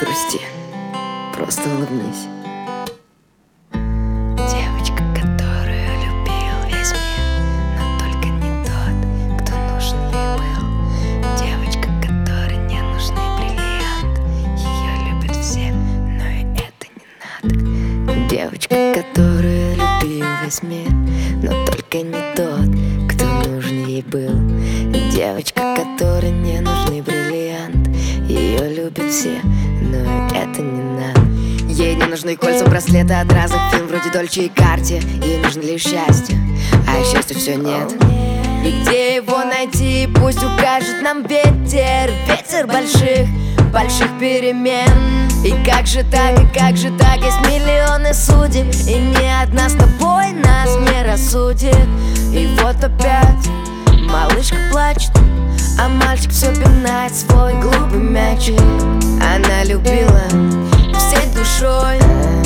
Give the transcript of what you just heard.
грусти, просто улыбнись. Девочка, которую любил весь мир, но только не тот, кто нужен ей был. Девочка, которой не нужны бриллианты, ее любят все, но и это не надо. Девочка, которую любил весь мир, но только не тот, кто нужен ей был. Девочка, которой не нужны бриллианты, ее любят все, но это не надо. Ей не нужны кольца, браслеты от разных фирм вроде Дольче и Карти. Ей нужно лишь счастье, а счастья все нет. И где его найти, пусть укажет нам ветер. Ветер больших перемен. И как же так, есть миллионы судеб, и ни одна с тобой нас не рассудит. И вот опять малышка плачет, а мальчик все пинает свой глупый мячик. Она любила всей душой,